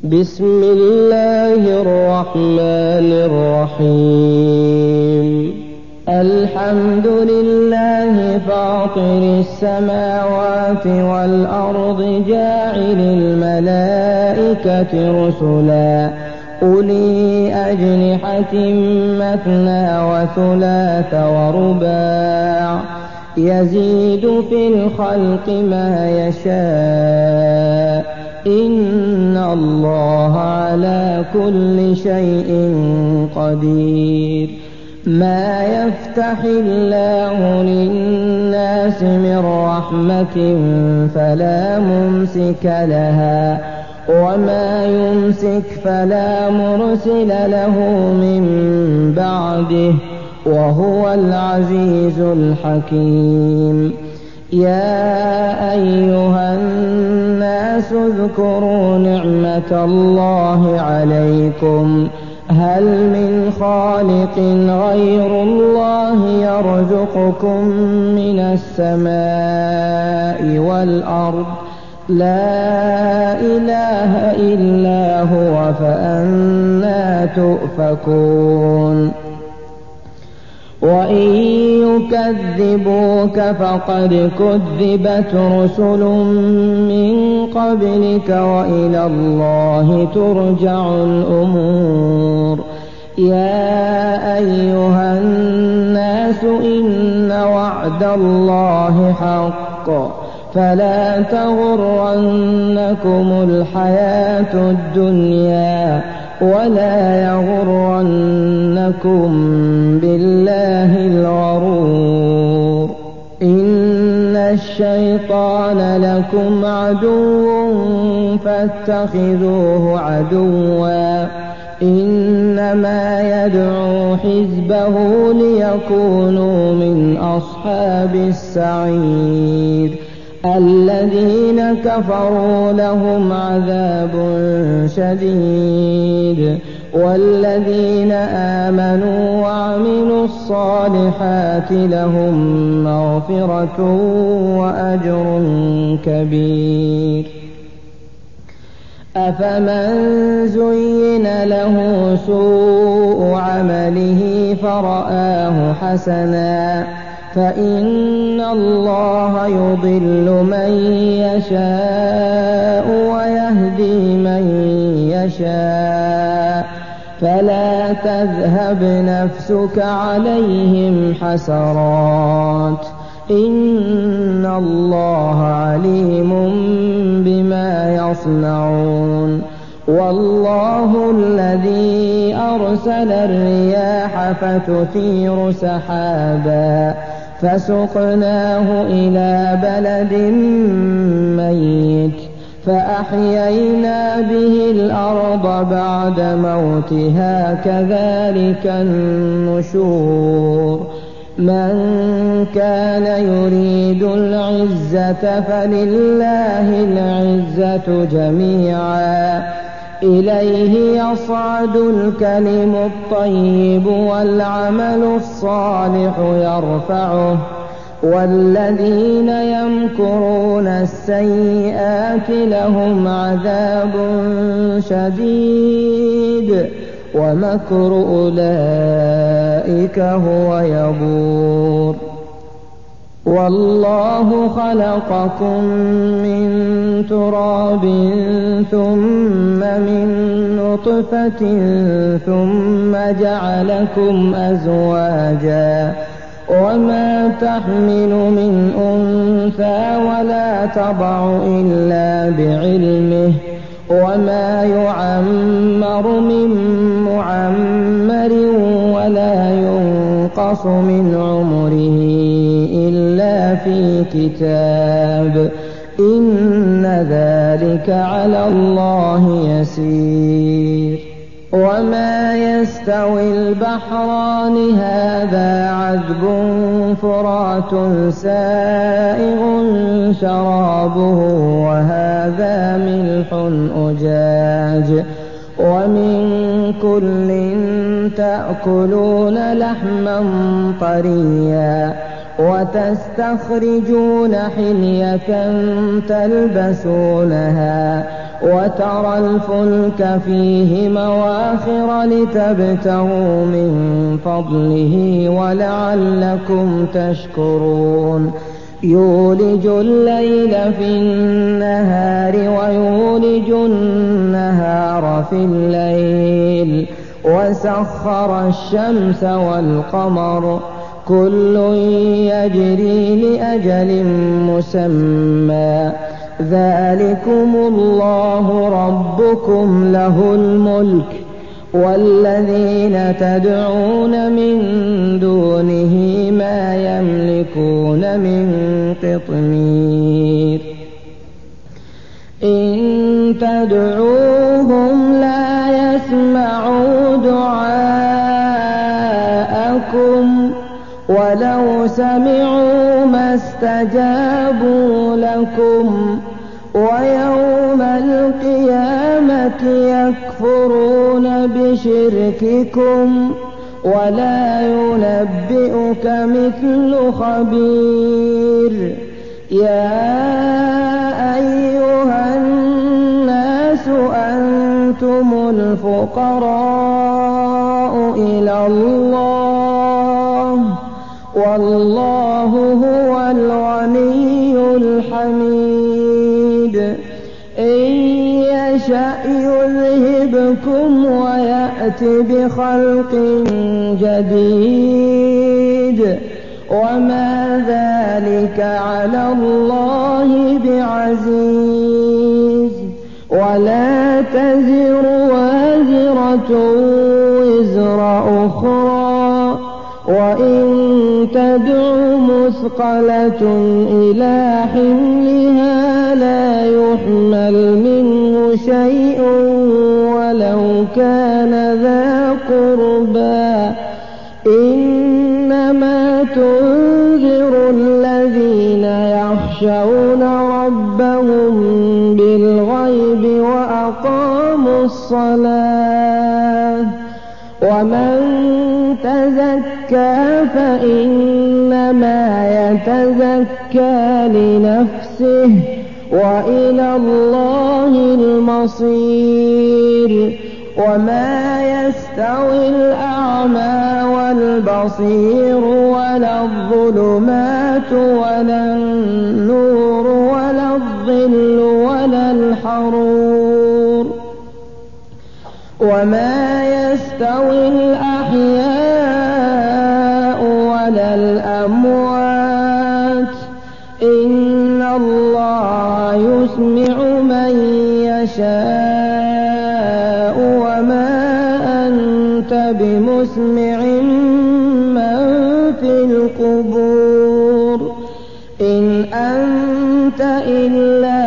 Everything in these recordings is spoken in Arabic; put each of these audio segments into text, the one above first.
بسم الله الرحمن الرحيم الحمد لله فاطر السماوات والأرض جاعل الملائكة رسلا أولي أجنحة مثنى وثلاث ورباع يزيد في الخلق ما يشاء إن الله على كل شيء قدير ما يفتح الله للناس من رحمة فلا ممسك لها وما يمسك فلا مرسل له من بعده وهو العزيز الحكيم يا أيها الناس اذكروا نعمة الله عليكم هل من خالق غير الله يرزقكم من السماء والأرض لا إله إلا هو فأنى تؤفكون وإن يكذبوك فقد كذبت رسل من قبلك وإلى الله ترجع الأمور يا أيها الناس إن وعد الله حق فلا تغرنكم الحياة الدنيا ولا يغرنكم بالله الغرور إن الشيطان لكم عدو فاتخذوه عدوا إنما يدعو حزبه ليكونوا من أصحاب السعير الذين كفروا لهم عذاب شديد والذين آمنوا وعملوا الصالحات لهم مغفرة وأجر كبير أفمن زين له سوء عمله فرآه حسنا فإن الله يضل من يشاء ويهدي من يشاء فلا تذهب نفسك عليهم حسرات إن الله عليم بما يصنعون والله الذي أرسل الرياح فتثير سحابا فسقناه إلى بلد ميت فأحيينا به الأرض بعد موتها كذلك النشور من كان يريد العزة فلله العزة جميعا إليه يصعد الكلم الطيب والعمل الصالح يرفعه والذين يمكرون السيئات لهم عذاب شديد ومكر أولئك هو يبور والله خلقكم من تراب ثم من نطفة ثم جعلكم أزواجا وما تحمل من أنثى ولا تضع إلا بعلمه وما يعمر من معمر ولا ينقص من عمره إلا في كتاب إن ذلك على الله يسير وما يستوي البحران هذا عذب فرات سائغ شرابه وهذا ملح أجاج ومن كل تأكلون لحما طريا وتستخرجون حلية تلبسونها وترى الفلك فيه مواخر لتبتغوا من فضله ولعلكم تشكرون يولج الليل في النهار ويولج النهار في الليل وسخر الشمس والقمر كل يجري لأجل مسمى ذلكم الله ربكم له الملك والذين تدعون من دونه ما يملكون من قطمير إن تدعوهم لا يسمعوا دعاءكم ولو سمعوا ما استجابوا لكم ويوم القيامة يكفرون بشرككم ولا ينبئك مثل خبير يا أيها الناس أنتم الفقراء إلى الله والله هو الغني الحميد إن يشأ يذهبكم ويأت بخلق جديد وما ذلك على الله بعزيز ولا تزر وازرة وزر أخرى وإن تدع مثقلة إلى حملها لا يحمل منه شيء ولو كان ذا قربى إنما تنذر الذين يخشون ربهم بالغيب وأقاموا الصلاة ومن تزكى فإنما يتزكى لنفسه وإلى الله المصير وما يستوي الأعمى والبصير ولا الظلمات ولا النور ولا الظل ولا الحرور وما يستوي الأحياء ولا الأموات إن الله يسمع من يشاء وما أنت بمسمع من في القبور إن أنت إلا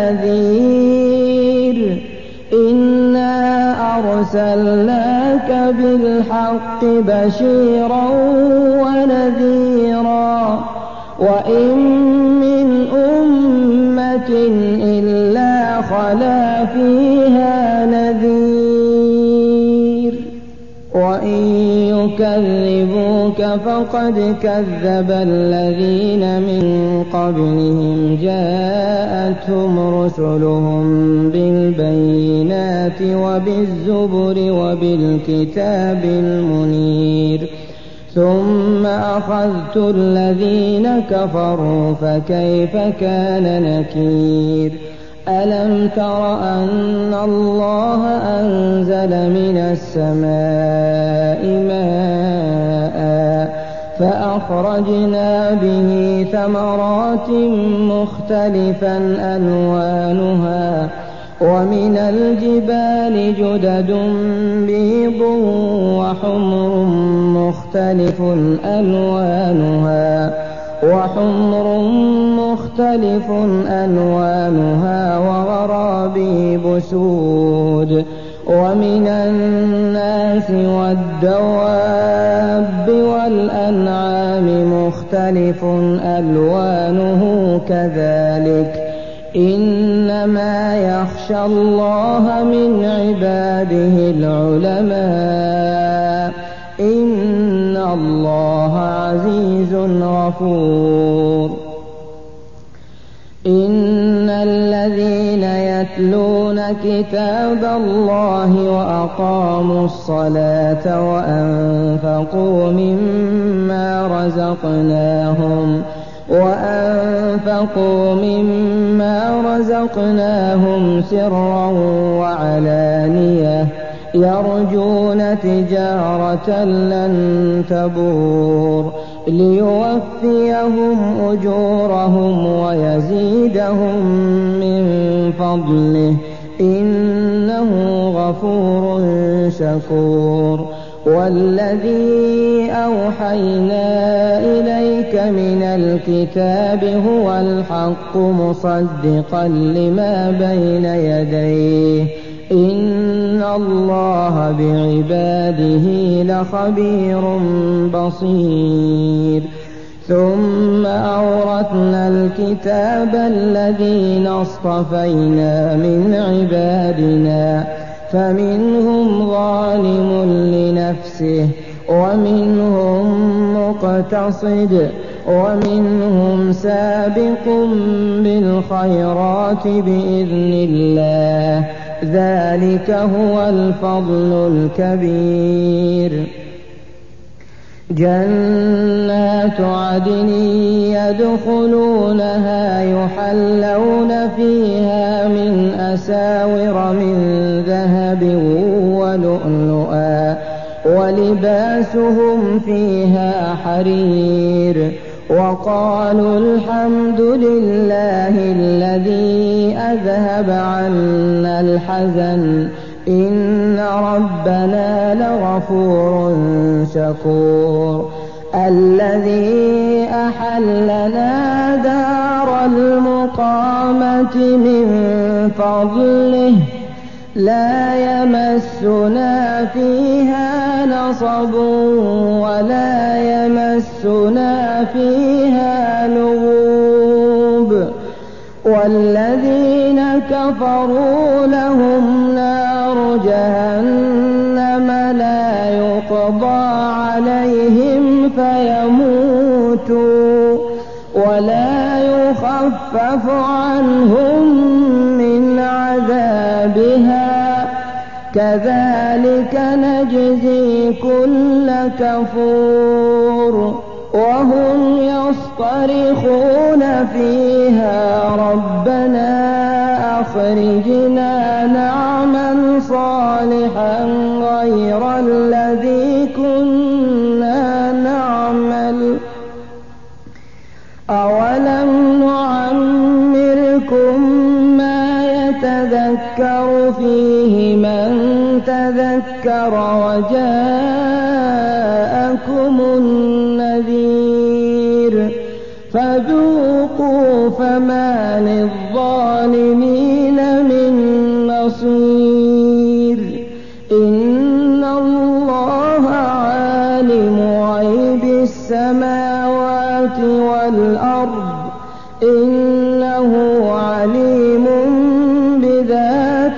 نذير إنا أرسلناك بالحق بشيرا ونذيرا وإن من أمة إلا خلا فيها نذير وإن يكذبوك فقد كذب الذين من قبلهم جاءتهم رسلهم بالبينات وبالزبر وبالكتاب المنير ثم أخذت الذين كفروا فكيف كان نكير ألم تر أن الله أنزل من السماء ماء فأخرجنا به ثمرات مختلفا ألوانها ومن الجبال جدد بيض وحمر مختلف ألوانها وغرابيب سود ومن الناس والدواب والأنعام مختلف ألوانه كذلك إنما يخشى الله من عباده العلماء إن الله عزيز غفور إن الذين يتلون كتاب الله وأقاموا الصلاة وأنفقوا مما رزقناهم سرا وعلانية يرجون تجارة لن تبور ليوفيهم أجورهم ويزيدهم من فضله إنه غفور شكور. والذي أوحينا إليك من الكتاب هو الحق مصدقا لما بين يديه إن الله بعباده لخبير بصير. ثم أورثنا الكتاب الذين اصطفينا من عبادنا فمنهم ظالم لنفسه ومنهم مقتصد ومنهم سابق بالخيرات بإذن الله ذلك هو الفضل الكبير. جنات عدن يدخلونها يحلون فيها من أساور من ذهب ولؤلؤا ولباسهم فيها حرير. وقالوا الحمد لله الذي أذهب عنا الحزن إن ربنا لغفور شكور. الذي أحلنا دار المقامة من فضله لا يمسنا فيها نصب ولا يمسنا فيها لغوب. والذين كفروا لهم نار جهنم لا يقضى عليهم فيموتوا ولا يخفف عنهم من عذابها كذلك نجزي كل كفور. وهم يصطرخون فيها ربنا أخرجنا نعمل صالحا غير الذي كنا نعمل أولم نعمركم ما يتذكر فيه من تذكر وجاءكم النذير فذوقوا فما للظالمين من نصير. إن الله عالم غيب السماوات والأرض إنه عليم بذات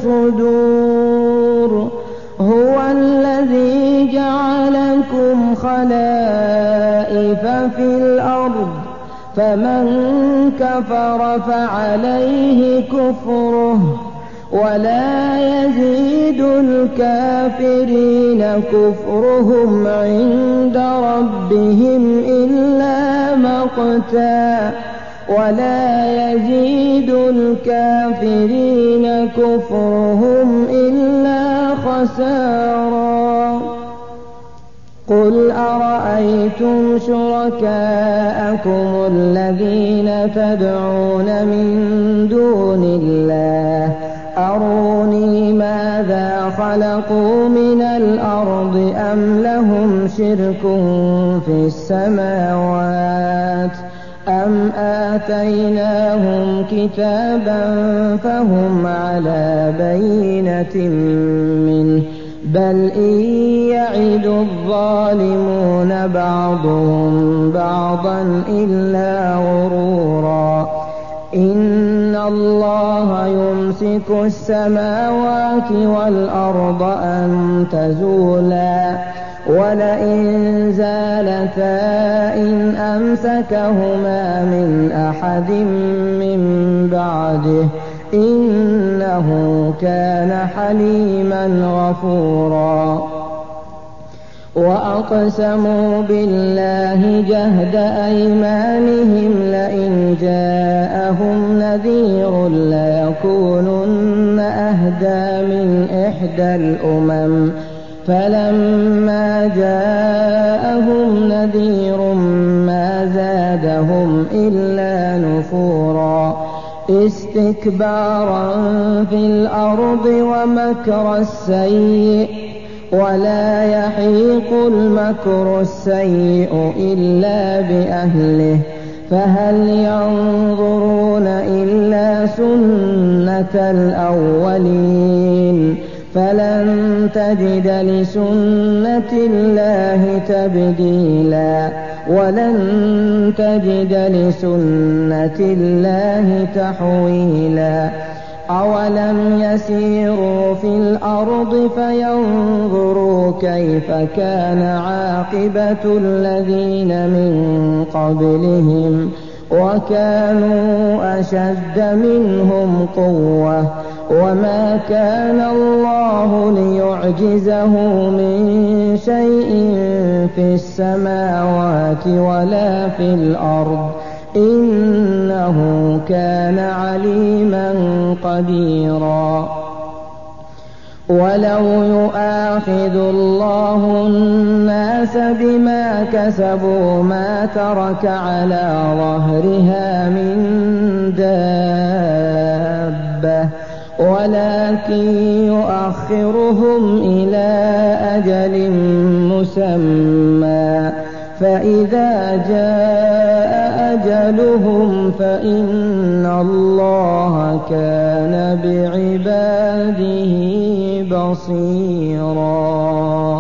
الصدور. هو الذي جعلكم خلائف في الأرض فمن كفر فعليه كفره ولا يزيد الكافرين كفرهم عند ربهم إلا مقتا ولا يزيد الكافرين كفرهم إلا خسارا. قل أرأيتم شركاءكم الذين تدعون من دون الله أروني ماذا خلقوا من الأرض أم لهم شرك في السماوات أم آتيناهم كتابا فهم على بينة منه بل إن يعد الظالمون بعضهم بعضا إلا غرورا. إن الله يمسك السماوات والأرض أن تزولا ولئن زالتا إن أمسكهما من أحد من بعده إنه كان حليما غفورا وأقسموا بالله جهد أيمانهم لئن جاءهم نذير ليكونن أهدى من إحدى الأمم فلما جاءهم نذير ما زادهم إلا نفورا استكبارا في الأرض ومكر السيء ولا يحيق المكر السيء إلا بأهله فهل ينظرون إلا سنة الأولين فلن تجد لسنة الله تبديلا ولن تجد لسنة الله تحويلا أولم يسيروا في الأرض فينظروا كيف كان عاقبة الذين من قبلهم وكانوا أشد منهم قوة وما كان الله ليعجزه من شيء في السماوات ولا في الأرض إنه كان عليما قديرا ولو يؤاخذ الله الناس بما كسبوا ما ترك على ظهرها من دابة ولكن يؤخرهم إلى أجل مسمى فإذا جاء أجلهم فإن الله كان بعباده بصيرا